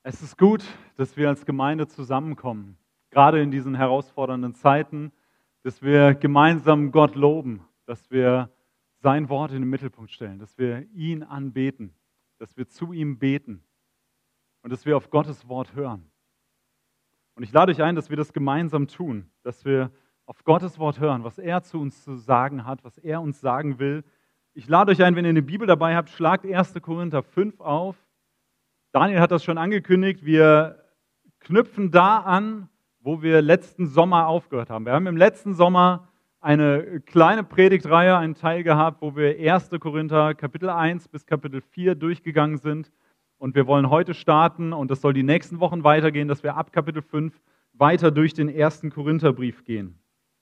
Es ist gut, dass wir als Gemeinde zusammenkommen, gerade in diesen herausfordernden Zeiten, dass wir gemeinsam Gott loben, dass wir sein Wort in den Mittelpunkt stellen, dass wir ihn anbeten, dass wir zu ihm beten und dass wir auf Gottes Wort hören. Und ich lade euch ein, dass wir das gemeinsam tun, dass wir auf Gottes Wort hören, was er zu uns zu sagen hat, was er uns sagen will. Ich lade euch ein, wenn ihr eine Bibel dabei habt, schlagt 1. Korinther 5 auf. Daniel hat das schon angekündigt, wir knüpfen da an, wo wir letzten Sommer aufgehört haben. Wir haben im letzten Sommer eine kleine Predigtreihe, einen Teil gehabt, wo wir 1. Korinther Kapitel 1 bis Kapitel 4 durchgegangen sind. Und wir wollen heute starten und das soll die nächsten Wochen weitergehen, dass wir ab Kapitel 5 weiter durch den 1. Korintherbrief gehen.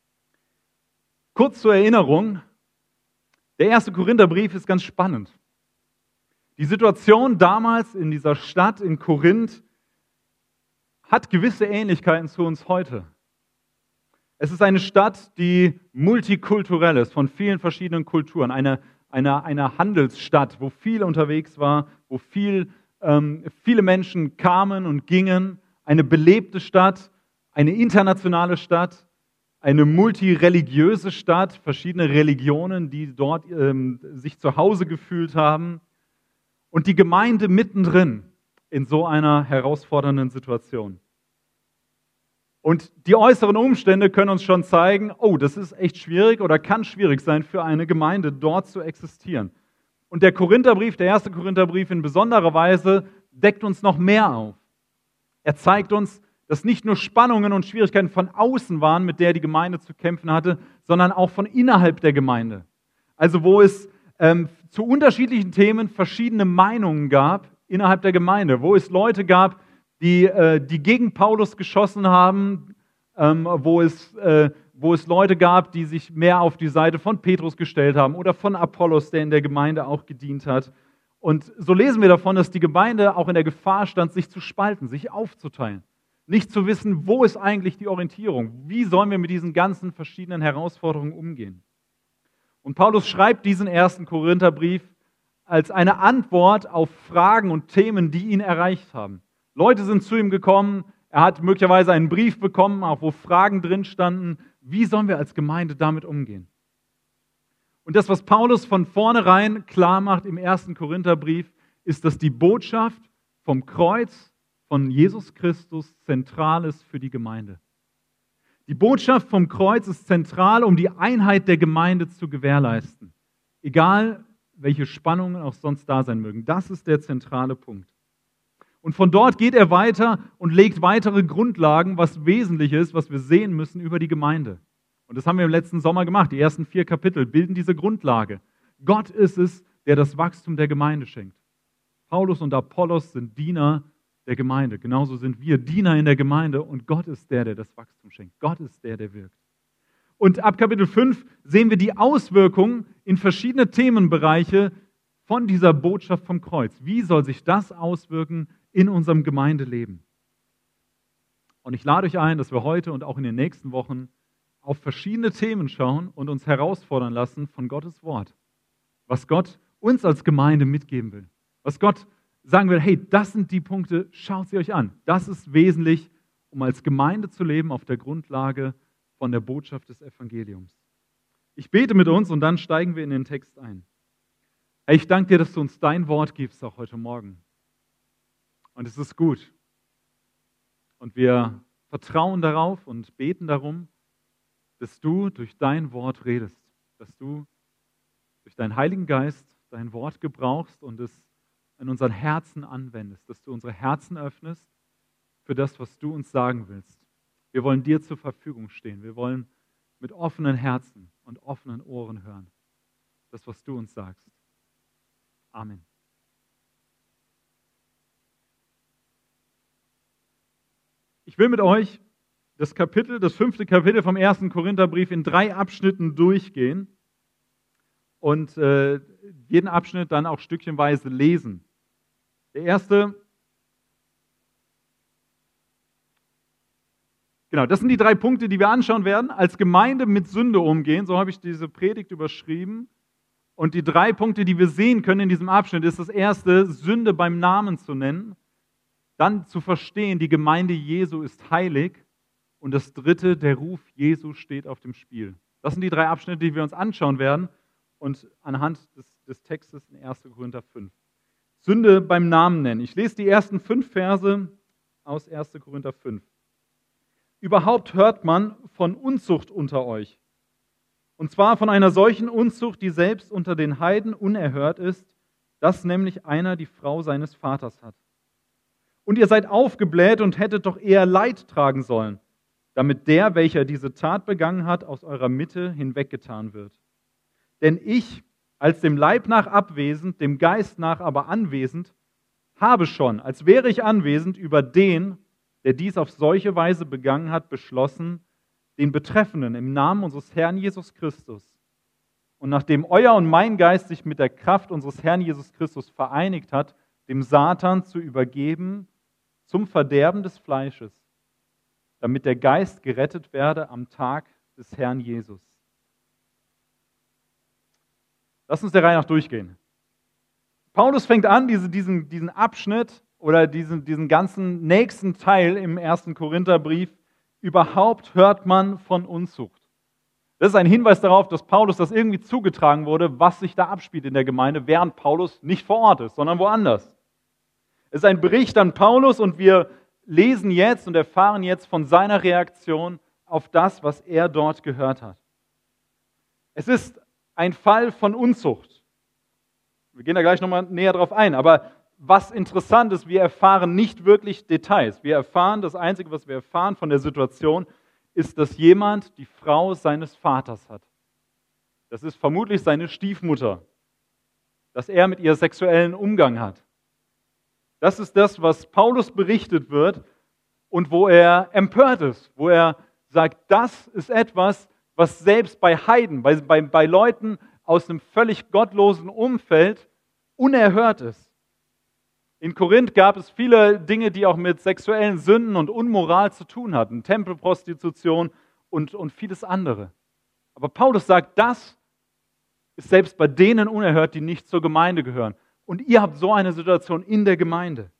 Kurz zur Erinnerung, der 1. Korintherbrief ist ganz spannend. Die Situation damals in dieser Stadt in Korinth hat gewisse Ähnlichkeiten zu uns heute. Es ist eine Stadt, die multikulturell ist, von vielen verschiedenen Kulturen. Eine Handelsstadt, wo viel unterwegs war, wo viele Menschen kamen und gingen. Eine belebte Stadt, eine internationale Stadt, eine multireligiöse Stadt, verschiedene Religionen, die dort sich zu Hause gefühlt haben. Und die Gemeinde mittendrin in so einer herausfordernden Situation. Und die äußeren Umstände können uns schon zeigen, oh, das ist echt schwierig oder kann schwierig sein für eine Gemeinde, dort zu existieren. Und der Korintherbrief, der 1. Korintherbrief in besonderer Weise deckt uns noch mehr auf. Er zeigt uns, dass nicht nur Spannungen und Schwierigkeiten von außen waren, mit der die Gemeinde zu kämpfen hatte, sondern auch von innerhalb der Gemeinde. Also wo es zu unterschiedlichen Themen verschiedene Meinungen gab innerhalb der Gemeinde, wo es Leute gab, die gegen Paulus geschossen haben, wo es Leute gab, die sich mehr auf die Seite von Petrus gestellt haben oder von Apollos, der in der Gemeinde auch gedient hat. Und so lesen wir davon, dass die Gemeinde auch in der Gefahr stand, sich zu spalten, sich aufzuteilen. Nicht zu wissen, wo ist eigentlich die Orientierung? Wie sollen wir mit diesen ganzen verschiedenen Herausforderungen umgehen? Und Paulus schreibt diesen 1. Korintherbrief als eine Antwort auf Fragen und Themen, die ihn erreicht haben. Leute sind zu ihm gekommen, er hat möglicherweise einen Brief bekommen, auch wo Fragen drin standen. Wie sollen wir als Gemeinde damit umgehen? Und das, was Paulus von vornherein klar macht im 1. Korintherbrief, ist, dass die Botschaft vom Kreuz von Jesus Christus zentral ist für die Gemeinde. Die Botschaft vom Kreuz ist zentral, um die Einheit der Gemeinde zu gewährleisten. Egal, welche Spannungen auch sonst da sein mögen. Das ist der zentrale Punkt. Und von dort geht er weiter und legt weitere Grundlagen, was wesentlich ist, was wir sehen müssen über die Gemeinde. Und das haben wir im letzten Sommer gemacht. Die ersten 4 Kapitel bilden diese Grundlage. Gott ist es, der das Wachstum der Gemeinde schenkt. Paulus und Apollos sind Diener der Gemeinde. Genauso sind wir Diener in der Gemeinde und Gott ist der das Wachstum schenkt. Gott ist der wirkt. Und ab Kapitel 5 sehen wir die Auswirkungen in verschiedene Themenbereiche von dieser Botschaft vom Kreuz. Wie soll sich das auswirken in unserem Gemeindeleben? Und ich lade euch ein, dass wir heute und auch in den nächsten Wochen auf verschiedene Themen schauen und uns herausfordern lassen von Gottes Wort. Was Gott uns als Gemeinde mitgeben will. Was Gott sagen will, hey, das sind die Punkte, schaut sie euch an. Das ist wesentlich, um als Gemeinde zu leben auf der Grundlage von der Botschaft des Evangeliums. Ich bete mit uns und dann steigen wir in den Text ein. Hey, ich danke dir, dass du uns dein Wort gibst, auch heute Morgen. Und es ist gut. Und wir vertrauen darauf und beten darum, dass du durch dein Wort redest, dass du durch deinen Heiligen Geist dein Wort gebrauchst und es in unseren Herzen anwendest, dass du unsere Herzen öffnest für das, was du uns sagen willst. Wir wollen dir zur Verfügung stehen. Wir wollen mit offenen Herzen und offenen Ohren hören. Das, was du uns sagst. Amen. Ich will mit euch das 5. Kapitel vom 1. Korintherbrief in 3 Abschnitten durchgehen und jeden Abschnitt dann auch stückchenweise lesen. Der erste, genau, das sind die 3 Punkte, die wir anschauen werden. Als Gemeinde mit Sünde umgehen, so habe ich diese Predigt überschrieben. Und die 3 Punkte, die wir sehen können in diesem Abschnitt, ist das erste, Sünde beim Namen zu nennen. Dann zu verstehen, die Gemeinde Jesu ist heilig. Und das dritte, der Ruf Jesu steht auf dem Spiel. Das sind die 3 Abschnitte, die wir uns anschauen werden und anhand des Textes in 1. Korinther 5. Sünde beim Namen nennen. Ich lese die ersten 5 Verse aus 1. Korinther 5. Überhaupt hört man von Unzucht unter euch. Und zwar von einer solchen Unzucht, die selbst unter den Heiden unerhört ist, dass nämlich einer die Frau seines Vaters hat. Und ihr seid aufgebläht und hättet doch eher Leid tragen sollen, damit der, welcher diese Tat begangen hat, aus eurer Mitte hinweggetan wird. Denn ich, als dem Leib nach abwesend, dem Geist nach aber anwesend, habe schon, als wäre ich anwesend, über den, der dies auf solche Weise begangen hat, beschlossen, den Betreffenden im Namen unseres Herrn Jesus Christus und nachdem euer und mein Geist sich mit der Kraft unseres Herrn Jesus Christus vereinigt hat, dem Satan zu übergeben zum Verderben des Fleisches, damit der Geist gerettet werde am Tag des Herrn Jesus. Lass uns der Reihe nach durchgehen. Paulus fängt an, diesen Abschnitt oder diesen ganzen nächsten Teil im 1. Korintherbrief, überhaupt hört man von Unzucht. Das ist ein Hinweis darauf, dass Paulus das irgendwie zugetragen wurde, was sich da abspielt in der Gemeinde, während Paulus nicht vor Ort ist, sondern woanders. Es ist ein Bericht an Paulus und wir lesen jetzt und erfahren jetzt von seiner Reaktion auf das, was er dort gehört hat. Es ist ein Fall von Unzucht. Wir gehen da gleich nochmal näher drauf ein, aber was interessant ist, wir erfahren nicht wirklich Details. Das Einzige, was wir erfahren von der Situation, ist, dass jemand die Frau seines Vaters hat. Das ist vermutlich seine Stiefmutter, dass er mit ihr sexuellen Umgang hat. Das ist das, was Paulus berichtet wird und wo er empört ist, wo er sagt, das ist etwas, was selbst bei Heiden, bei Leuten aus einem völlig gottlosen Umfeld unerhört ist. In Korinth gab es viele Dinge, die auch mit sexuellen Sünden und Unmoral zu tun hatten. Tempelprostitution und vieles andere. Aber Paulus sagt, das ist selbst bei denen unerhört, die nicht zur Gemeinde gehören. Und ihr habt so eine Situation in der Gemeinde.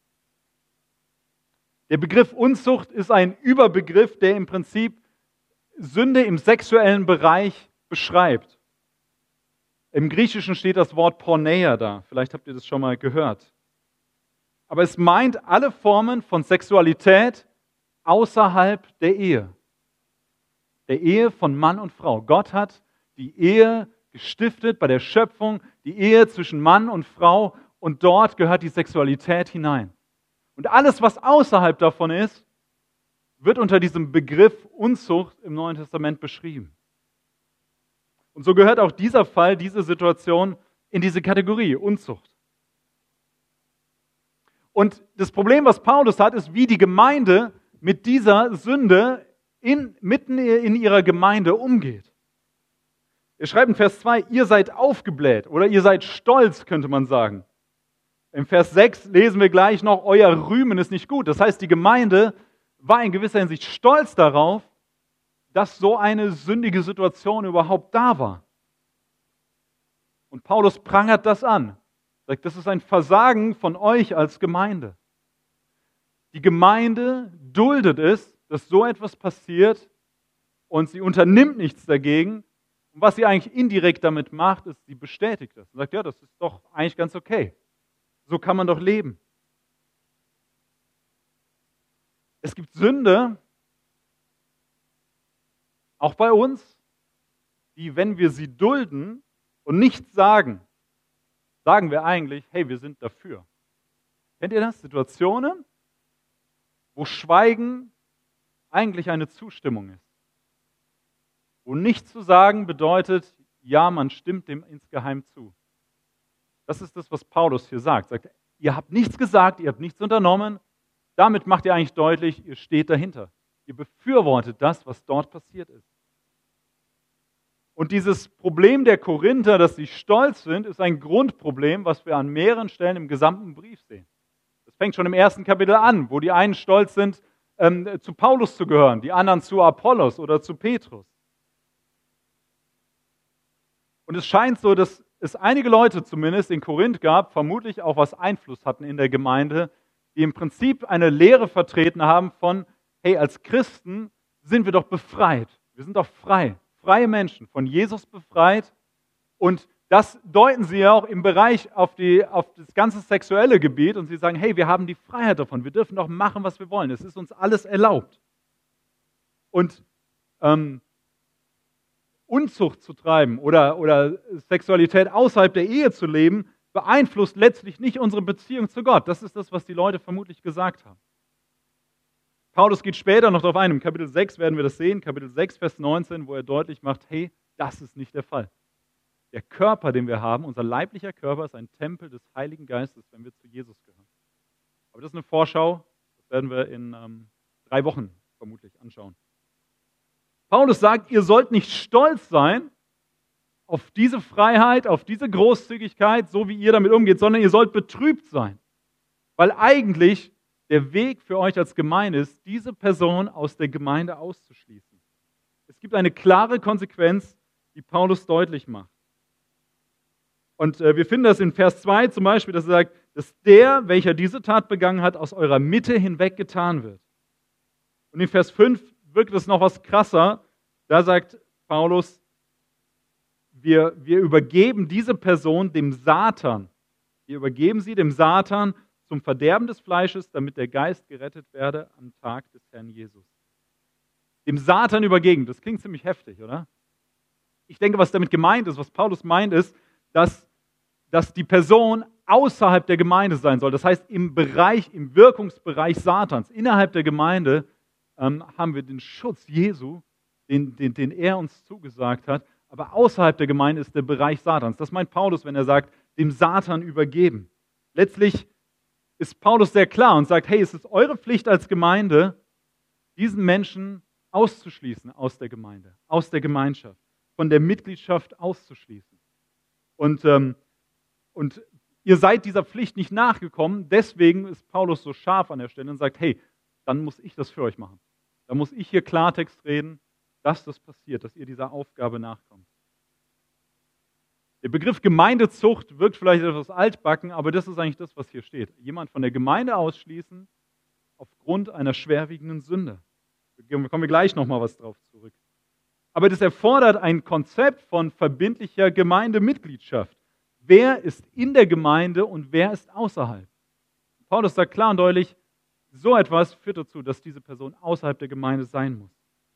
Der Begriff Unzucht ist ein Überbegriff, der im Prinzip Sünde im sexuellen Bereich beschreibt. Im Griechischen steht das Wort Porneia da. Vielleicht habt ihr das schon mal gehört. Aber es meint alle Formen von Sexualität außerhalb der Ehe. Der Ehe von Mann und Frau. Gott hat die Ehe gestiftet bei der Schöpfung, die Ehe zwischen Mann und Frau, und dort gehört die Sexualität hinein. Und alles, was außerhalb davon ist, wird unter diesem Begriff Unzucht im Neuen Testament beschrieben. Und so gehört auch dieser Fall, diese Situation in diese Kategorie Unzucht. Und das Problem, was Paulus hat, ist, wie die Gemeinde mit dieser Sünde mitten in ihrer Gemeinde umgeht. Er schreibt in Vers 2, ihr seid aufgebläht oder ihr seid stolz, könnte man sagen. Im Vers 6 lesen wir gleich noch, euer Rühmen ist nicht gut. Das heißt, die Gemeinde war in gewisser Hinsicht stolz darauf, dass so eine sündige Situation überhaupt da war. Und Paulus prangert das an. Sagt, das ist ein Versagen von euch als Gemeinde. Die Gemeinde duldet es, dass so etwas passiert und sie unternimmt nichts dagegen. Und was sie eigentlich indirekt damit macht, ist, sie bestätigt das. Und sagt, ja, das ist doch eigentlich ganz okay. So kann man doch leben. Es gibt Sünde, auch bei uns, die, wenn wir sie dulden und nichts sagen, sagen wir eigentlich, hey, wir sind dafür. Kennt ihr das? Situationen, wo Schweigen eigentlich eine Zustimmung ist. Wo nichts zu sagen bedeutet, ja, man stimmt dem insgeheim zu. Das ist das, was Paulus hier sagt. Er sagt, ihr habt nichts gesagt, ihr habt nichts unternommen. Damit macht ihr eigentlich deutlich, ihr steht dahinter. Ihr befürwortet das, was dort passiert ist. Und dieses Problem der Korinther, dass sie stolz sind, ist ein Grundproblem, was wir an mehreren Stellen im gesamten Brief sehen. Das fängt schon im 1. Kapitel an, wo die einen stolz sind, zu Paulus zu gehören, die anderen zu Apollos oder zu Petrus. Und es scheint so, dass es einige Leute zumindest in Korinth gab, vermutlich auch was Einfluss hatten in der Gemeinde, die die im Prinzip eine Lehre vertreten haben von, hey, als Christen sind wir doch befreit. Wir sind doch frei. Freie Menschen, von Jesus befreit. Und das deuten sie ja auch im Bereich auf das ganze sexuelle Gebiet. Und sie sagen, hey, wir haben die Freiheit davon. Wir dürfen doch machen, was wir wollen. Es ist uns alles erlaubt. Und Unzucht zu treiben oder Sexualität außerhalb der Ehe zu leben, beeinflusst letztlich nicht unsere Beziehung zu Gott. Das ist das, was die Leute vermutlich gesagt haben. Paulus geht später noch darauf ein, im Kapitel 6 werden wir das sehen, Kapitel 6, Vers 19, wo er deutlich macht, hey, das ist nicht der Fall. Der Körper, den wir haben, unser leiblicher Körper, ist ein Tempel des Heiligen Geistes, wenn wir zu Jesus gehören. Aber das ist eine Vorschau, das werden wir in 3 Wochen vermutlich anschauen. Paulus sagt, ihr sollt nicht stolz sein auf diese Freiheit, auf diese Großzügigkeit, so wie ihr damit umgeht, sondern ihr sollt betrübt sein. Weil eigentlich der Weg für euch als Gemeinde ist, diese Person aus der Gemeinde auszuschließen. Es gibt eine klare Konsequenz, die Paulus deutlich macht. Und wir finden das in Vers 2 zum Beispiel, dass er sagt, dass der, welcher diese Tat begangen hat, aus eurer Mitte hinweg getan wird. Und in Vers 5 wirkt es noch was krasser. Da sagt Paulus, wir übergeben diese Person dem Satan. Wir übergeben sie dem Satan zum Verderben des Fleisches, damit der Geist gerettet werde am Tag des Herrn Jesus. Dem Satan übergeben, das klingt ziemlich heftig, oder? Ich denke, was damit gemeint ist, was Paulus meint, ist, dass die Person außerhalb der Gemeinde sein soll. Das heißt, im Wirkungsbereich Satans, innerhalb der Gemeinde, haben wir den Schutz Jesu, den er uns zugesagt hat, aber außerhalb der Gemeinde ist der Bereich Satans. Das meint Paulus, wenn er sagt, dem Satan übergeben. Letztlich ist Paulus sehr klar und sagt, hey, es ist eure Pflicht als Gemeinde, diesen Menschen auszuschließen aus der Gemeinde, aus der Gemeinschaft, von der Mitgliedschaft auszuschließen. Und ihr seid dieser Pflicht nicht nachgekommen, deswegen ist Paulus so scharf an der Stelle und sagt, hey, dann muss ich das für euch machen. Dann muss ich hier Klartext reden, dass das passiert, dass ihr dieser Aufgabe nachkommt. Der Begriff Gemeindezucht wirkt vielleicht etwas altbacken, aber das ist eigentlich das, was hier steht. Jemand von der Gemeinde ausschließen aufgrund einer schwerwiegenden Sünde. Da kommen wir gleich nochmal was drauf zurück. Aber das erfordert ein Konzept von verbindlicher Gemeindemitgliedschaft. Wer ist in der Gemeinde und wer ist außerhalb? Paulus sagt klar und deutlich, so etwas führt dazu, dass diese Person außerhalb der Gemeinde sein muss.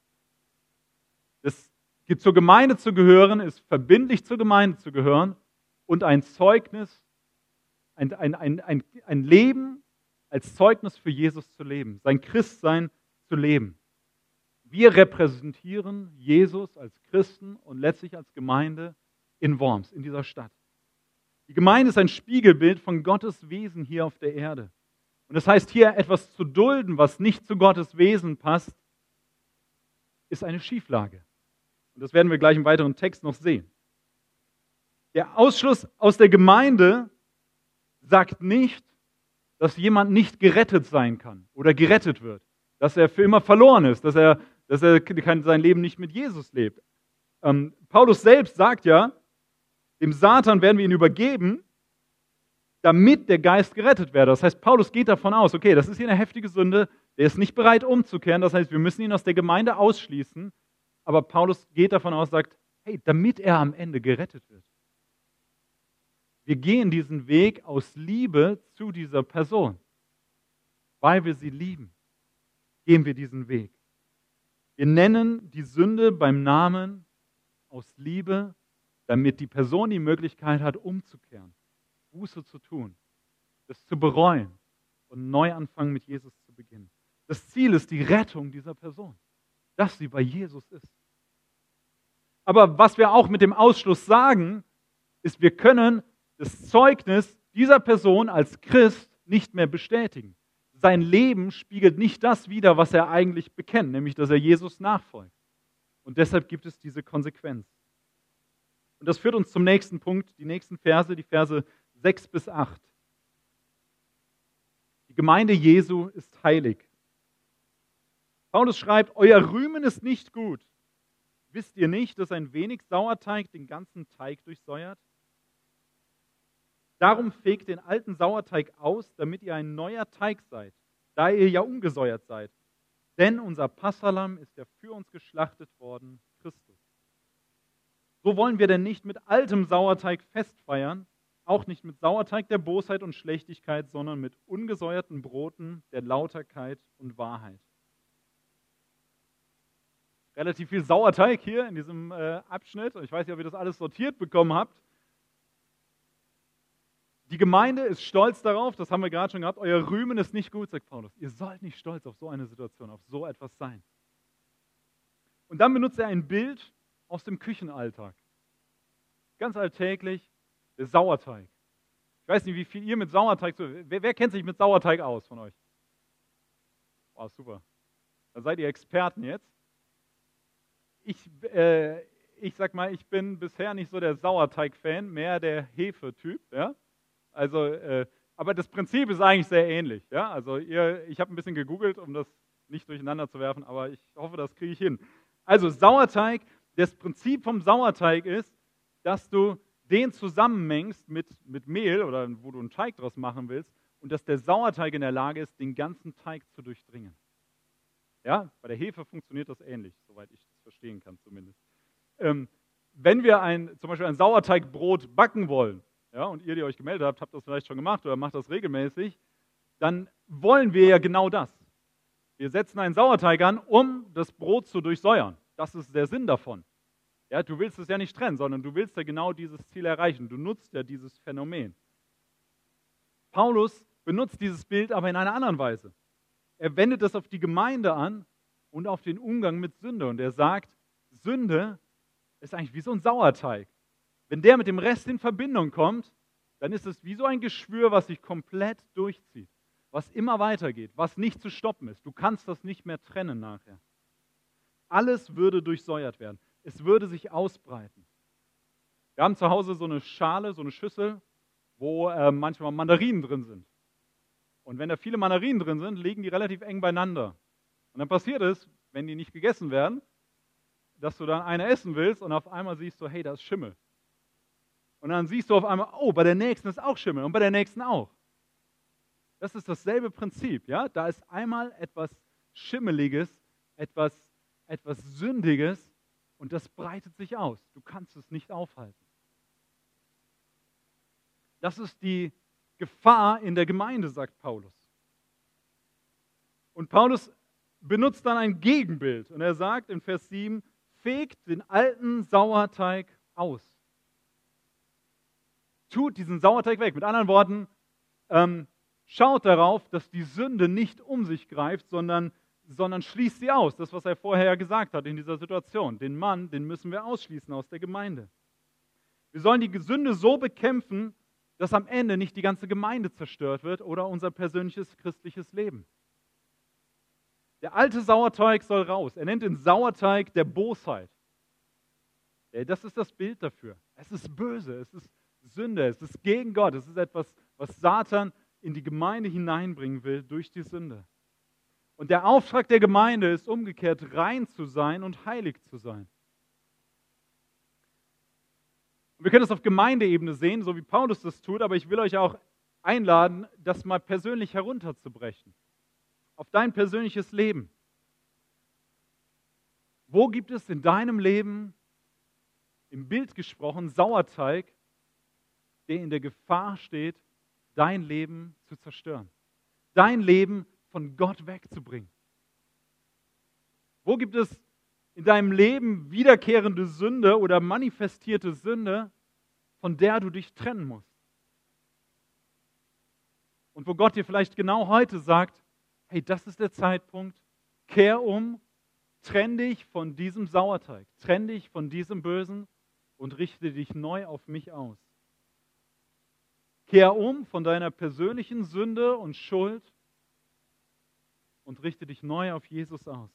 Zur Gemeinde zu gehören, ist verbindlich zur Gemeinde zu gehören und ein Zeugnis, ein Leben als Zeugnis für Jesus zu leben, sein Christsein zu leben. Wir repräsentieren Jesus als Christen und letztlich als Gemeinde in Worms, in dieser Stadt. Die Gemeinde ist ein Spiegelbild von Gottes Wesen hier auf der Erde. Und das heißt, hier etwas zu dulden, was nicht zu Gottes Wesen passt, ist eine Schieflage. Und das werden wir gleich im weiteren Text noch sehen. Der Ausschluss aus der Gemeinde sagt nicht, dass jemand nicht gerettet sein kann oder gerettet wird, dass er für immer verloren ist, dass er sein Leben nicht mit Jesus lebt. Paulus selbst sagt ja, dem Satan werden wir ihn übergeben, damit der Geist gerettet werde. Das heißt, Paulus geht davon aus, okay, das ist hier eine heftige Sünde, der ist nicht bereit umzukehren, das heißt, wir müssen ihn aus der Gemeinde ausschließen, aber Paulus geht davon aus, sagt, hey, damit er am Ende gerettet wird. Wir gehen diesen Weg aus Liebe zu dieser Person. Weil wir sie lieben, gehen wir diesen Weg. Wir nennen die Sünde beim Namen aus Liebe, damit die Person die Möglichkeit hat, umzukehren, Buße zu tun, das zu bereuen und einen Neuanfang mit Jesus zu beginnen. Das Ziel ist die Rettung dieser Person, dass sie bei Jesus ist. Aber was wir auch mit dem Ausschluss sagen, ist, wir können das Zeugnis dieser Person als Christ nicht mehr bestätigen. Sein Leben spiegelt nicht das wider, was er eigentlich bekennt, nämlich, dass er Jesus nachfolgt. Und deshalb gibt es diese Konsequenz. Und das führt uns zum nächsten Punkt, die nächsten Verse, die Verse 6 bis 8. Die Gemeinde Jesu ist heilig. Paulus schreibt, euer Rühmen ist nicht gut. Wisst ihr nicht, dass ein wenig Sauerteig den ganzen Teig durchsäuert? Darum fegt den alten Sauerteig aus, damit ihr ein neuer Teig seid, da ihr ja ungesäuert seid. Denn unser Passahlamm ist ja für uns geschlachtet worden, Christus. So wollen wir denn nicht mit altem Sauerteig festfeiern, auch nicht mit Sauerteig der Bosheit und Schlechtigkeit, sondern mit ungesäuerten Broten der Lauterkeit und Wahrheit. Relativ viel Sauerteig hier in diesem Abschnitt. Ich weiß nicht, ob ihr das alles sortiert bekommen habt. Die Gemeinde ist stolz darauf, das haben wir gerade schon gehabt, euer Rühmen ist nicht gut, sagt Paulus. Ihr sollt nicht stolz auf so eine Situation, auf so etwas sein. Und dann benutzt er ein Bild aus dem Küchenalltag. Ganz alltäglich, der Sauerteig. Ich weiß nicht, wie viel ihr mit Sauerteig, wer kennt sich mit Sauerteig aus von euch? Oh, super. Dann seid ihr Experten jetzt. Ich sag mal, ich bin bisher nicht so der Sauerteig-Fan, mehr der Hefe-Typ. Ja? Also, aber das Prinzip ist eigentlich sehr ähnlich. Ja? Also ich habe ein bisschen gegoogelt, um das nicht durcheinander zu werfen, aber ich hoffe, das kriege ich hin. Also Sauerteig, das Prinzip vom Sauerteig ist, dass du den zusammenmengst mit Mehl oder wo du einen Teig draus machen willst und dass der Sauerteig in der Lage ist, den ganzen Teig zu durchdringen. Ja, bei der Hefe funktioniert das ähnlich, soweit ich das verstehen kann zumindest. Wenn wir zum Beispiel ein Sauerteigbrot backen wollen, ja, und ihr, die euch gemeldet habt, habt das vielleicht schon gemacht oder macht das regelmäßig, dann wollen wir ja genau das. Wir setzen einen Sauerteig an, um das Brot zu durchsäuern. Das ist der Sinn davon. Ja, du willst es ja nicht trennen, sondern du willst ja genau dieses Ziel erreichen. Du nutzt ja dieses Phänomen. Paulus benutzt dieses Bild aber in einer anderen Weise. Er wendet das auf die Gemeinde an und auf den Umgang mit Sünde. Und er sagt, Sünde ist eigentlich wie so ein Sauerteig. Wenn der mit dem Rest in Verbindung kommt, dann ist es wie so ein Geschwür, was sich komplett durchzieht, was immer weitergeht, was nicht zu stoppen ist. Du kannst das nicht mehr trennen nachher. Alles würde durchsäuert werden. Es würde sich ausbreiten. Wir haben zu Hause so eine Schale, so eine Schüssel, wo manchmal Mandarinen drin sind. Und wenn da viele Mandarinen drin sind, liegen die relativ eng beieinander. Und dann passiert es, wenn die nicht gegessen werden, dass du dann eine essen willst und auf einmal siehst du, hey, da ist Schimmel. Und dann siehst du auf einmal, oh, bei der nächsten ist auch Schimmel und bei der nächsten auch. Das ist dasselbe Prinzip, ja? Da ist einmal etwas Schimmeliges, etwas Sündiges und das breitet sich aus. Du kannst es nicht aufhalten. Das ist die Gefahr in der Gemeinde, sagt Paulus. Und Paulus benutzt dann ein Gegenbild und er sagt in Vers 7, fegt den alten Sauerteig aus. Tut diesen Sauerteig weg. Mit anderen Worten, schaut darauf, dass die Sünde nicht um sich greift, sondern schließt sie aus. Das, was er vorher gesagt hat in dieser Situation. Den Mann, den müssen wir ausschließen aus der Gemeinde. Wir sollen die Sünde so bekämpfen, dass am Ende nicht die ganze Gemeinde zerstört wird oder unser persönliches christliches Leben. Der alte Sauerteig soll raus. Er nennt den Sauerteig der Bosheit. Das ist das Bild dafür. Es ist böse, es ist Sünde, es ist gegen Gott. Es ist etwas, was Satan in die Gemeinde hineinbringen will durch die Sünde. Und der Auftrag der Gemeinde ist umgekehrt, rein zu sein und heilig zu sein. Und wir können das auf Gemeindeebene sehen, so wie Paulus das tut, aber ich will euch auch einladen, das mal persönlich herunterzubrechen. Auf dein persönliches Leben. Wo gibt es in deinem Leben, im Bild gesprochen, Sauerteig, der in der Gefahr steht, dein Leben zu zerstören? Dein Leben von Gott wegzubringen? Wo gibt es in deinem Leben wiederkehrende Sünde oder manifestierte Sünde, von der du dich trennen musst? Und wo Gott dir vielleicht genau heute sagt, hey, das ist der Zeitpunkt, kehr um, trenn dich von diesem Sauerteig, trenn dich von diesem Bösen und richte dich neu auf mich aus. Kehr um von deiner persönlichen Sünde und Schuld und richte dich neu auf Jesus aus.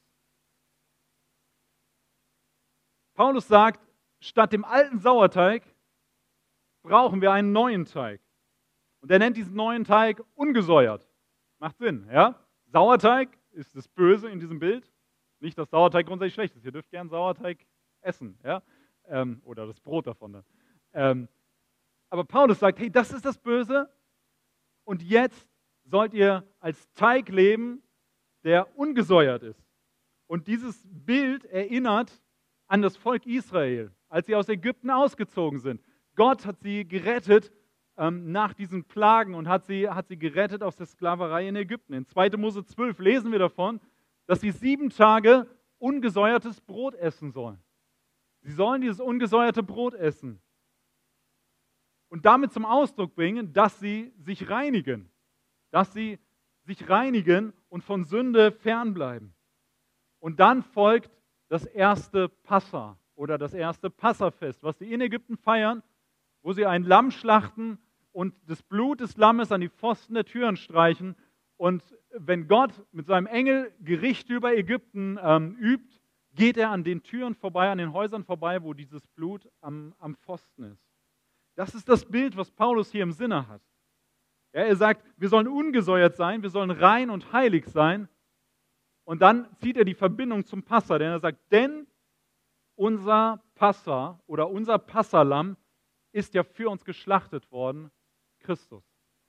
Paulus sagt, statt dem alten Sauerteig brauchen wir einen neuen Teig. Und er nennt diesen neuen Teig ungesäuert. Macht Sinn, ja? Sauerteig ist das Böse in diesem Bild. Nicht, dass Sauerteig grundsätzlich schlecht ist. Ihr dürft gern Sauerteig essen, ja? Oder das Brot davon dann. Aber Paulus sagt, hey, das ist das Böse und jetzt sollt ihr als Teig leben, der ungesäuert ist. Und dieses Bild erinnert an das Volk Israel, als sie aus Ägypten ausgezogen sind. Gott hat sie gerettet nach diesen Plagen und hat sie gerettet aus der Sklaverei in Ägypten. In 2. Mose 12 lesen wir davon, dass sie 7 Tage ungesäuertes Brot essen sollen. Sie sollen dieses ungesäuerte Brot essen und damit zum Ausdruck bringen, dass sie sich reinigen. Dass sie sich reinigen und von Sünde fernbleiben. Und dann folgt das erste Passa oder das erste Passafest, was sie in Ägypten feiern, wo sie ein Lamm schlachten und das Blut des Lammes an die Pfosten der Türen streichen. Und wenn Gott mit seinem Engel Gericht über Ägypten übt, geht er an den Türen vorbei, an den Häusern vorbei, wo dieses Blut am Pfosten ist. Das ist das Bild, was Paulus hier im Sinne hat. Ja, er sagt, wir sollen ungesäuert sein, wir sollen rein und heilig sein. Und dann zieht er die Verbindung zum Passa, denn er sagt, denn unser Passa oder unser Passalam ist ja für uns geschlachtet worden, Christus.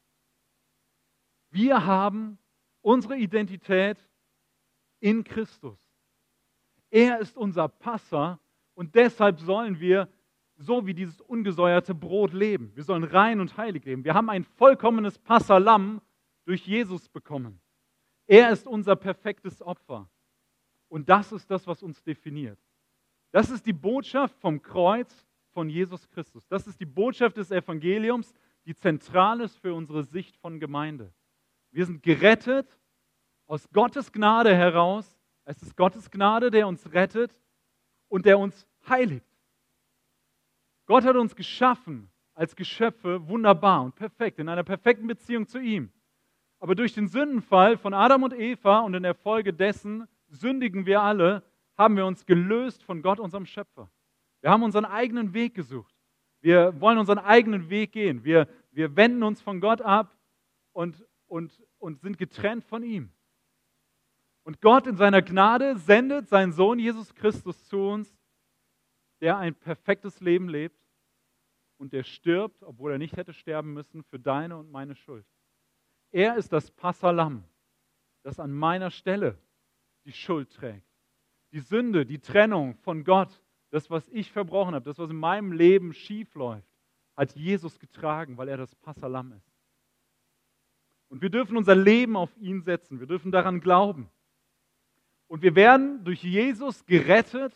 Wir haben unsere Identität in Christus. Er ist unser Passa und deshalb sollen wir so wie dieses ungesäuerte Brot leben. Wir sollen rein und heilig leben. Wir haben ein vollkommenes Passalam durch Jesus bekommen. Er ist unser perfektes Opfer. Und das ist das, was uns definiert. Das ist die Botschaft vom Kreuz von Jesus Christus. Das ist die Botschaft des Evangeliums, die zentral ist für unsere Sicht von Gemeinde. Wir sind gerettet aus Gottes Gnade heraus. Es ist Gottes Gnade, der uns rettet und der uns heiligt. Gott hat uns geschaffen als Geschöpfe wunderbar und perfekt, in einer perfekten Beziehung zu ihm. Aber durch den Sündenfall von Adam und Eva und in der Folge dessen sündigen wir alle, haben wir uns gelöst von Gott, unserem Schöpfer. Wir haben unseren eigenen Weg gesucht. Wir wollen unseren eigenen Weg gehen. Wir wenden uns von Gott ab und sind getrennt von ihm. Und Gott in seiner Gnade sendet seinen Sohn Jesus Christus zu uns, der ein perfektes Leben lebt und der stirbt, obwohl er nicht hätte sterben müssen, für deine und meine Schuld. Er ist das Passalam, das an meiner Stelle die Schuld trägt. Die Sünde, die Trennung von Gott, das, was ich verbrochen habe, das, was in meinem Leben schief läuft, hat Jesus getragen, weil er das Passalam ist. Und wir dürfen unser Leben auf ihn setzen. Wir dürfen daran glauben. Und wir werden durch Jesus gerettet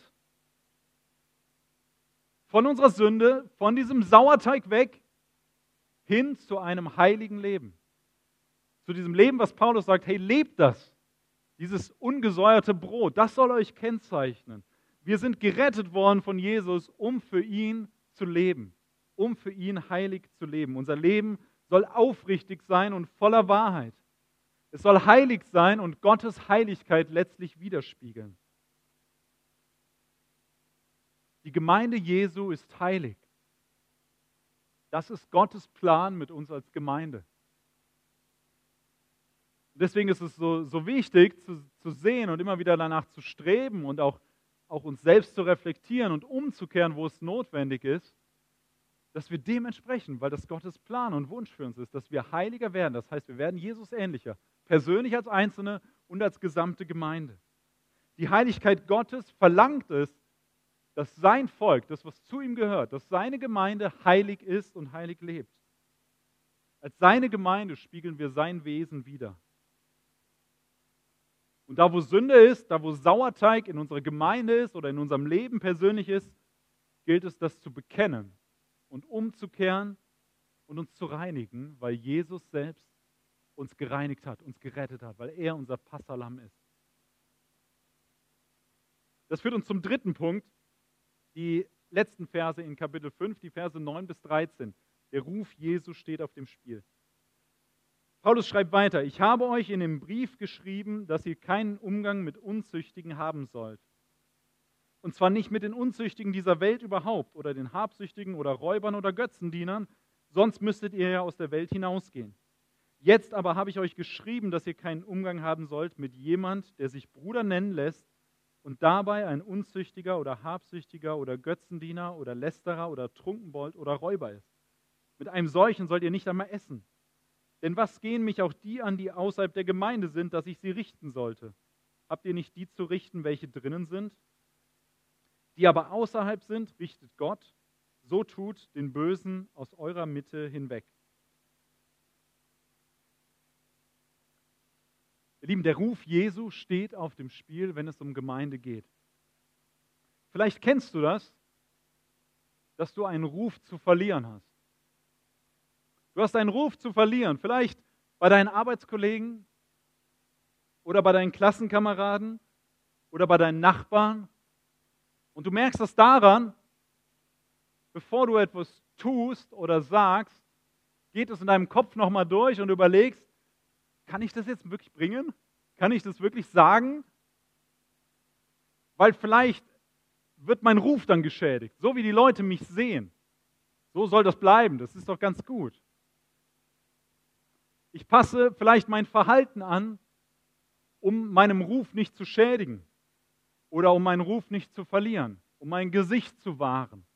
von unserer Sünde, von diesem Sauerteig weg, hin zu einem heiligen Leben. Zu diesem Leben, was Paulus sagt, hey, lebt das. Dieses ungesäuerte Brot, das soll euch kennzeichnen. Wir sind gerettet worden von Jesus, um für ihn zu leben, um für ihn heilig zu leben. Unser Leben soll aufrichtig sein und voller Wahrheit. Es soll heilig sein und Gottes Heiligkeit letztlich widerspiegeln. Die Gemeinde Jesu ist heilig. Das ist Gottes Plan mit uns als Gemeinde. Deswegen ist es so wichtig zu sehen und immer wieder danach zu streben und auch uns selbst zu reflektieren und umzukehren, wo es notwendig ist, dass wir dementsprechend, weil das Gottes Plan und Wunsch für uns ist, dass wir heiliger werden. Das heißt, wir werden Jesus ähnlicher, persönlich als Einzelne und als gesamte Gemeinde. Die Heiligkeit Gottes verlangt es, dass sein Volk, das was zu ihm gehört, dass seine Gemeinde heilig ist und heilig lebt. Als seine Gemeinde spiegeln wir sein Wesen wider. Und da, wo Sünde ist, da, wo Sauerteig in unserer Gemeinde ist oder in unserem Leben persönlich ist, gilt es, das zu bekennen und umzukehren und uns zu reinigen, weil Jesus selbst uns gereinigt hat, uns gerettet hat, weil er unser Passalam ist. Das führt uns zum dritten Punkt, die letzten Verse in Kapitel 5, die Verse 9 bis 13. Der Ruf Jesu steht auf dem Spiel. Paulus schreibt weiter, ich habe euch in dem Brief geschrieben, dass ihr keinen Umgang mit Unzüchtigen haben sollt. Und zwar nicht mit den Unzüchtigen dieser Welt überhaupt oder den Habsüchtigen oder Räubern oder Götzendienern, sonst müsstet ihr ja aus der Welt hinausgehen. Jetzt aber habe ich euch geschrieben, dass ihr keinen Umgang haben sollt mit jemand, der sich Bruder nennen lässt und dabei ein Unzüchtiger oder Habsüchtiger oder Götzendiener oder Lästerer oder Trunkenbold oder Räuber ist. Mit einem solchen sollt ihr nicht einmal essen. Denn was gehen mich auch die an, die außerhalb der Gemeinde sind, dass ich sie richten sollte? Habt ihr nicht die zu richten, welche drinnen sind? Die aber außerhalb sind, richtet Gott, so tut den Bösen aus eurer Mitte hinweg. Ihr Lieben, der Ruf Jesu steht auf dem Spiel, wenn es um Gemeinde geht. Vielleicht kennst du das, dass du einen Ruf zu verlieren hast. Du hast einen Ruf zu verlieren, vielleicht bei deinen Arbeitskollegen oder bei deinen Klassenkameraden oder bei deinen Nachbarn. Und du merkst das daran, bevor du etwas tust oder sagst, geht es in deinem Kopf nochmal durch und du überlegst, kann ich das jetzt wirklich bringen? Kann ich das wirklich sagen? Weil vielleicht wird mein Ruf dann geschädigt, so wie die Leute mich sehen. So soll das bleiben, das ist doch ganz gut. Ich passe vielleicht mein Verhalten an, um meinem Ruf nicht zu schädigen oder um meinen Ruf nicht zu verlieren, um mein Gesicht zu wahren.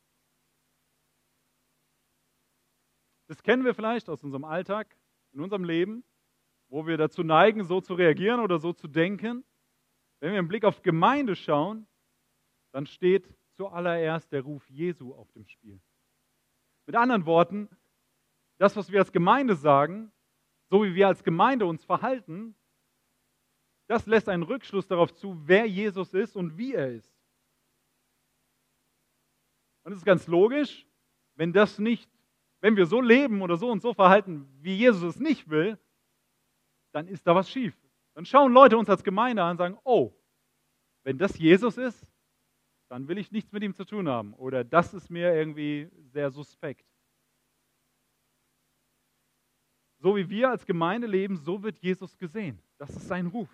Das kennen wir vielleicht aus unserem Alltag, in unserem Leben, wo wir dazu neigen, so zu reagieren oder so zu denken. Wenn wir einen Blick auf Gemeinde schauen, dann steht zuallererst der Ruf Jesu auf dem Spiel. Mit anderen Worten, das, was wir als Gemeinde sagen, so wie wir als Gemeinde uns verhalten, das lässt einen Rückschluss darauf zu, wer Jesus ist und wie er ist. Und es ist ganz logisch, wenn wir so leben oder so und so verhalten, wie Jesus es nicht will, dann ist da was schief. Dann schauen Leute uns als Gemeinde an und sagen, oh, wenn das Jesus ist, dann will ich nichts mit ihm zu tun haben. Oder das ist mir irgendwie sehr suspekt. So wie wir als Gemeinde leben, so wird Jesus gesehen. Das ist sein Ruf.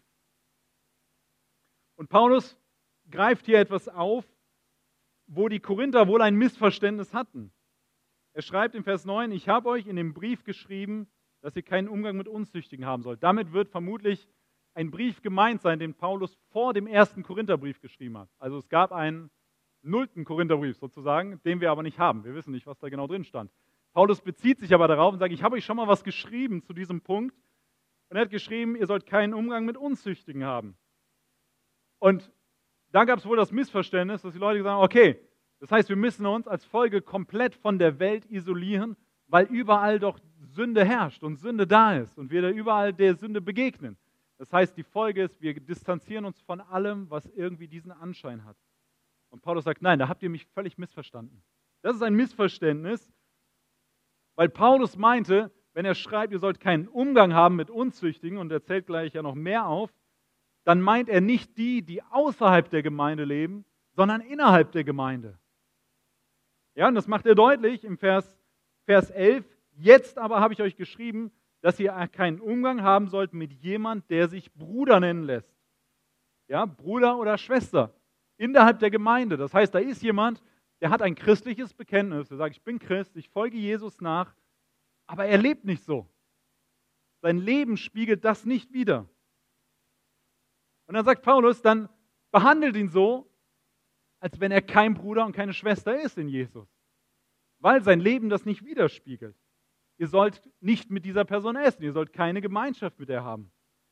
Und Paulus greift hier etwas auf, wo die Korinther wohl ein Missverständnis hatten. Er schreibt im Vers 9, ich habe euch in dem Brief geschrieben, dass ihr keinen Umgang mit Unzüchtigen haben sollt. Damit wird vermutlich ein Brief gemeint sein, den Paulus vor dem ersten Korintherbrief geschrieben hat. Also es gab einen 0. Korintherbrief sozusagen, den wir aber nicht haben. Wir wissen nicht, was da genau drin stand. Paulus bezieht sich aber darauf und sagt, ich habe euch schon mal was geschrieben zu diesem Punkt. Und er hat geschrieben, ihr sollt keinen Umgang mit Unzüchtigen haben. Und da gab es wohl das Missverständnis, dass die Leute sagen, okay, das heißt, wir müssen uns als Folge komplett von der Welt isolieren, weil überall doch Sünde herrscht und Sünde da ist und wir da überall der Sünde begegnen. Das heißt, die Folge ist, wir distanzieren uns von allem, was irgendwie diesen Anschein hat. Und Paulus sagt, nein, da habt ihr mich völlig missverstanden. Das ist ein Missverständnis, weil Paulus meinte, wenn er schreibt, ihr sollt keinen Umgang haben mit Unzüchtigen, und er zählt gleich ja noch mehr auf, dann meint er nicht die, die außerhalb der Gemeinde leben, sondern innerhalb der Gemeinde. Ja, und das macht er deutlich im Vers 11. Jetzt aber habe ich euch geschrieben, dass ihr keinen Umgang haben sollt mit jemand, der sich Bruder nennen lässt. Ja, Bruder oder Schwester innerhalb der Gemeinde. Das heißt, da ist jemand, der hat ein christliches Bekenntnis. Der sagt, ich bin Christ, ich folge Jesus nach, aber er lebt nicht so. Sein Leben spiegelt das nicht wider. Und dann sagt Paulus, dann behandelt ihn so, als wenn er kein Bruder und keine Schwester ist in Jesus. Weil sein Leben das nicht widerspiegelt. Ihr sollt nicht mit dieser Person essen, ihr sollt keine Gemeinschaft mit ihr haben.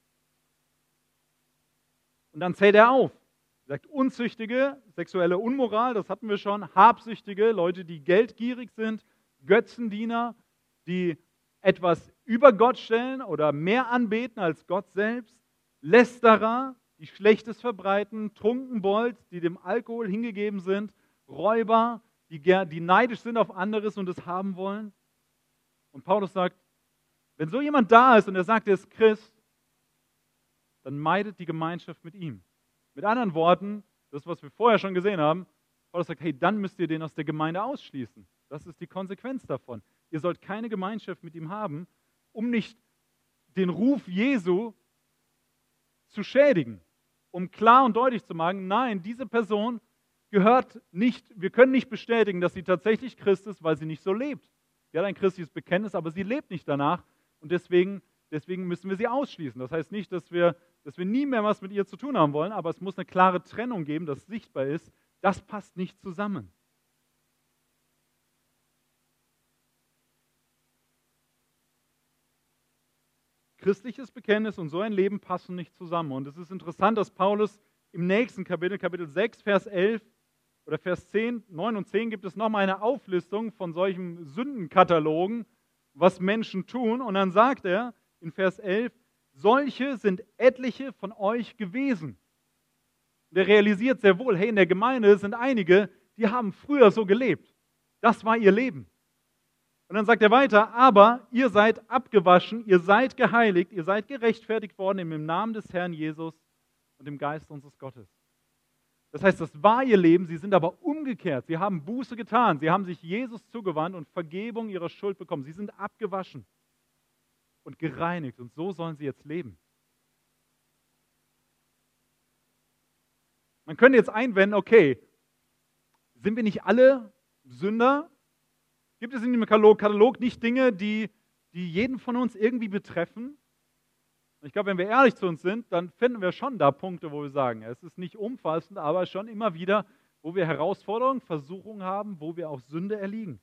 Und dann zählt er auf. Er sagt, Unzüchtige, sexuelle Unmoral, das hatten wir schon, Habsüchtige, Leute, die geldgierig sind, Götzendiener, die etwas über Gott stellen oder mehr anbeten als Gott selbst, Lästerer, die Schlechtes verbreiten, Trunkenbold, die dem Alkohol hingegeben sind, Räuber, die neidisch sind auf anderes und es haben wollen. Und Paulus sagt, wenn so jemand da ist und er sagt, er ist Christ, dann meidet die Gemeinschaft mit ihm. Mit anderen Worten, das, was wir vorher schon gesehen haben, Paulus sagt, hey, dann müsst ihr den aus der Gemeinde ausschließen. Das ist die Konsequenz davon. Ihr sollt keine Gemeinschaft mit ihm haben, um nicht den Ruf Jesu zu schädigen. Um klar und deutlich zu machen, nein, diese Person gehört nicht, wir können nicht bestätigen, dass sie tatsächlich Christ ist, weil sie nicht so lebt. Sie hat ein christliches Bekenntnis, aber sie lebt nicht danach und deswegen müssen wir sie ausschließen. Das heißt nicht, dass wir nie mehr was mit ihr zu tun haben wollen, aber es muss eine klare Trennung geben, dass sichtbar ist, das passt nicht zusammen. Christliches Bekenntnis und so ein Leben passen nicht zusammen. Und es ist interessant, dass Paulus im nächsten Kapitel, Kapitel 6, Vers 11 oder Vers 10, 9 und 10 gibt es nochmal eine Auflistung von solchen Sündenkatalogen, was Menschen tun. Und dann sagt er in Vers 11, solche sind etliche von euch gewesen. Der realisiert sehr wohl, hey, in der Gemeinde sind einige, die haben früher so gelebt. Das war ihr Leben. Und dann sagt er weiter, aber ihr seid abgewaschen, ihr seid geheiligt, ihr seid gerechtfertigt worden im Namen des Herrn Jesus und im Geist unseres Gottes. Das heißt, das war ihr Leben, sie sind aber umgekehrt. Sie haben Buße getan, sie haben sich Jesus zugewandt und Vergebung ihrer Schuld bekommen. Sie sind abgewaschen und gereinigt und so sollen sie jetzt leben. Man könnte jetzt einwenden, okay, sind wir nicht alle Sünder? Gibt es in dem Katalog nicht Dinge, die jeden von uns irgendwie betreffen? Ich glaube, wenn wir ehrlich zu uns sind, dann finden wir schon da Punkte, wo wir sagen, es ist nicht umfassend, aber schon immer wieder, wo wir Herausforderungen, Versuchungen haben, wo wir auch Sünde erliegen.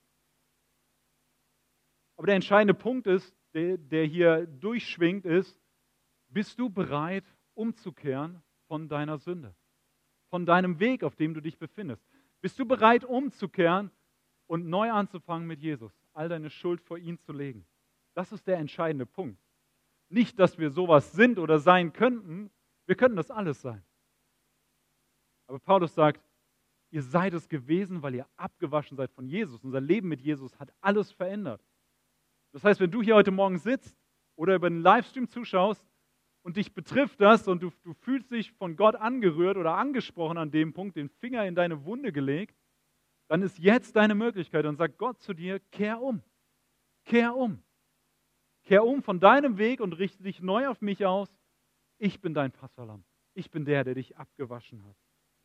Aber der entscheidende Punkt ist, der hier durchschwingt, ist, bist du bereit, umzukehren von deiner Sünde? Von deinem Weg, auf dem du dich befindest? Bist du bereit, umzukehren und neu anzufangen mit Jesus? All deine Schuld vor ihn zu legen? Das ist der entscheidende Punkt. Nicht, dass wir sowas sind oder sein könnten. Wir könnten das alles sein. Aber Paulus sagt, ihr seid es gewesen, weil ihr abgewaschen seid von Jesus. Unser Leben mit Jesus hat alles verändert. Das heißt, wenn du hier heute Morgen sitzt oder über den Livestream zuschaust und dich betrifft das und du fühlst dich von Gott angerührt oder angesprochen an dem Punkt, den Finger in deine Wunde gelegt, dann ist jetzt deine Möglichkeit und sagt Gott zu dir, kehr um. Kehr um. Kehr um von deinem Weg und richte dich neu auf mich aus. Ich bin dein Passahlamm. Ich bin der dich abgewaschen hat.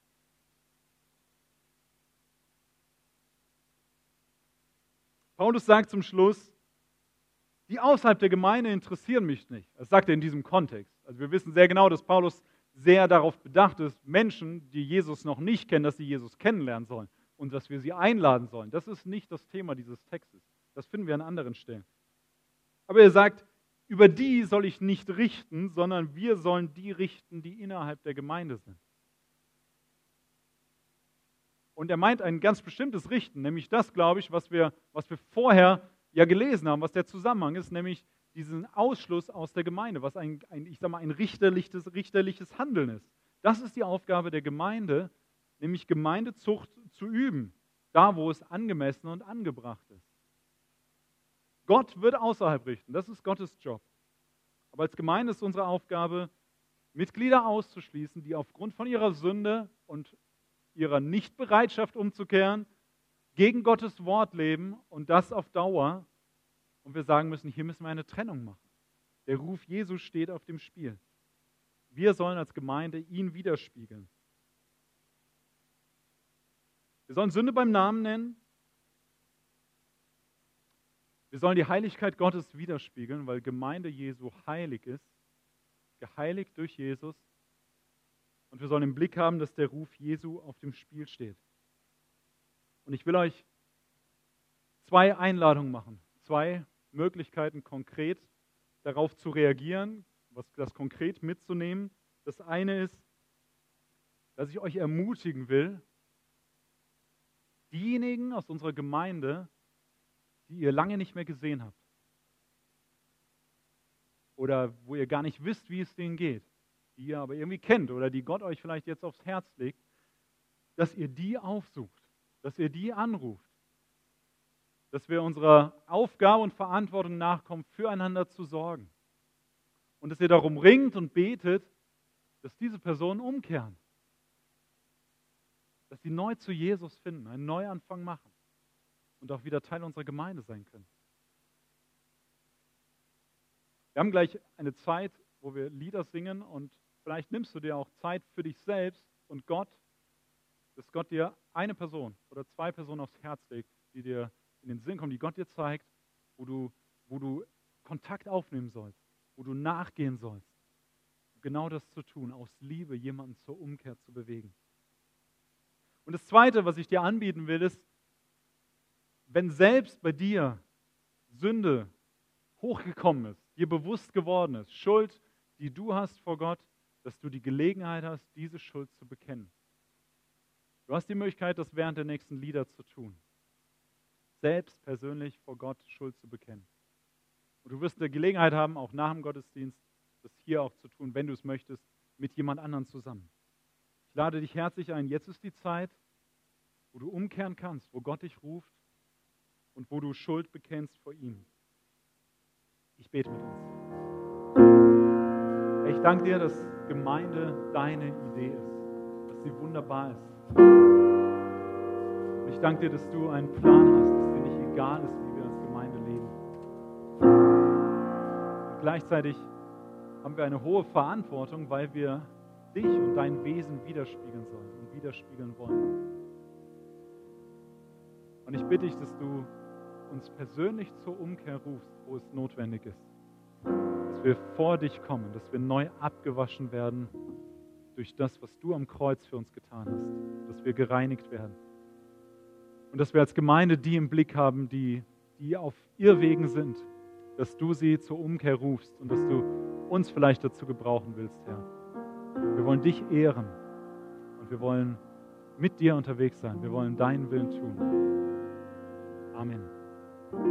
Paulus sagt zum Schluss, die außerhalb der Gemeinde interessieren mich nicht. Das sagt er in diesem Kontext. Also wir wissen sehr genau, dass Paulus sehr darauf bedacht ist, Menschen, die Jesus noch nicht kennen, dass sie Jesus kennenlernen sollen und dass wir sie einladen sollen. Das ist nicht das Thema dieses Textes. Das finden wir an anderen Stellen. Aber er sagt, über die soll ich nicht richten, sondern wir sollen die richten, die innerhalb der Gemeinde sind. Und er meint ein ganz bestimmtes Richten, nämlich das, glaube ich, was wir vorher ja gelesen haben, was der Zusammenhang ist, nämlich diesen Ausschluss aus der Gemeinde, was ein richterliches Handeln ist. Das ist die Aufgabe der Gemeinde, nämlich Gemeindezucht zu üben, da wo es angemessen und angebracht ist. Gott wird außerhalb richten, das ist Gottes Job. Aber als Gemeinde ist unsere Aufgabe, Mitglieder auszuschließen, die aufgrund von ihrer Sünde und ihrer Nichtbereitschaft umzukehren, gegen Gottes Wort leben und das auf Dauer. Und wir sagen müssen, hier müssen wir eine Trennung machen. Der Ruf Jesu steht auf dem Spiel. Wir sollen als Gemeinde ihn widerspiegeln. Wir sollen Sünde beim Namen nennen. Wir sollen die Heiligkeit Gottes widerspiegeln, weil Gemeinde Jesu heilig ist, geheiligt durch Jesus. Und wir sollen im Blick haben, dass der Ruf Jesu auf dem Spiel steht. Und ich will euch 2 Einladungen machen, 2 Möglichkeiten konkret darauf zu reagieren, das konkret mitzunehmen. Das eine ist, dass ich euch ermutigen will, diejenigen aus unserer Gemeinde, die ihr lange nicht mehr gesehen habt oder wo ihr gar nicht wisst, wie es denen geht, die ihr aber irgendwie kennt oder die Gott euch vielleicht jetzt aufs Herz legt, dass ihr die aufsucht, dass ihr die anruft, dass wir unserer Aufgabe und Verantwortung nachkommen, füreinander zu sorgen und dass ihr darum ringt und betet, dass diese Personen umkehren, dass sie neu zu Jesus finden, einen Neuanfang machen und auch wieder Teil unserer Gemeinde sein können. Wir haben gleich eine Zeit, wo wir Lieder singen und vielleicht nimmst du dir auch Zeit für dich selbst und Gott, dass Gott dir eine Person oder 2 Personen aufs Herz legt, die dir in den Sinn kommen, die Gott dir zeigt, wo du Kontakt aufnehmen sollst, wo du nachgehen sollst. Genau das zu tun, aus Liebe jemanden zur Umkehr zu bewegen. Und das Zweite, was ich dir anbieten will, ist, wenn selbst bei dir Sünde hochgekommen ist, dir bewusst geworden ist, Schuld, die du hast vor Gott, dass du die Gelegenheit hast, diese Schuld zu bekennen. Du hast die Möglichkeit, das während der nächsten Lieder zu tun. Selbst persönlich vor Gott Schuld zu bekennen. Und du wirst eine Gelegenheit haben, auch nach dem Gottesdienst, das hier auch zu tun, wenn du es möchtest, mit jemand anderem zusammen. Ich lade dich herzlich ein. Jetzt ist die Zeit, wo du umkehren kannst, wo Gott dich ruft und wo du Schuld bekennst vor ihm. Ich bete mit uns. Ich danke dir, dass Gemeinde deine Idee ist, dass sie wunderbar ist. Und ich danke dir, dass du einen Plan hast, dass dir nicht egal ist, wie wir als Gemeinde leben. Und gleichzeitig haben wir eine hohe Verantwortung, weil wir dich und dein Wesen widerspiegeln sollen und widerspiegeln wollen. Und ich bitte dich, dass du uns persönlich zur Umkehr rufst, wo es notwendig ist. Dass wir vor dich kommen, dass wir neu abgewaschen werden durch das, was du am Kreuz für uns getan hast. Dass wir gereinigt werden. Und dass wir als Gemeinde die im Blick haben, die auf Irrwegen sind. Dass du sie zur Umkehr rufst und dass du uns vielleicht dazu gebrauchen willst, Herr. Wir wollen dich ehren und wir wollen mit dir unterwegs sein. Wir wollen deinen Willen tun. Amen.